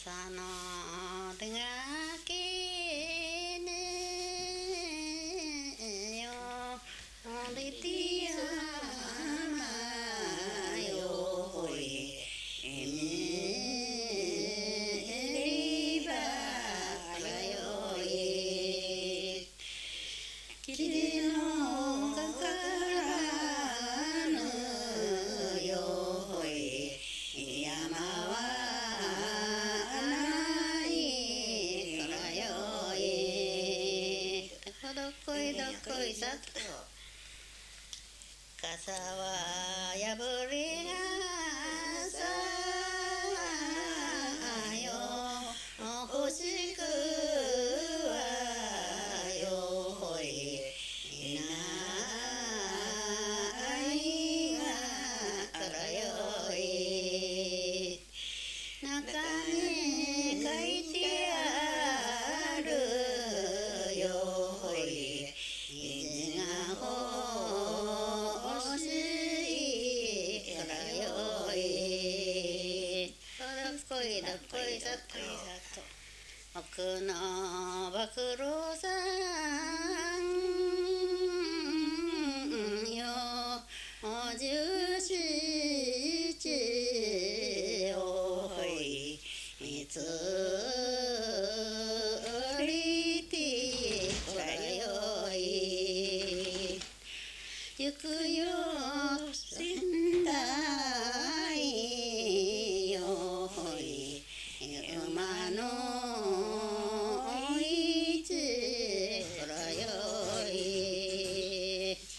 さの手がけねよおりてやまよいえねりばらよいきりのかからぬよい山はないからよいどこいどこいさと傘は破りがさよ欲しくはよほいないがからよい中に書いてあるよほい虹が欲しいからよいどこいどこいさと奥の暴露さん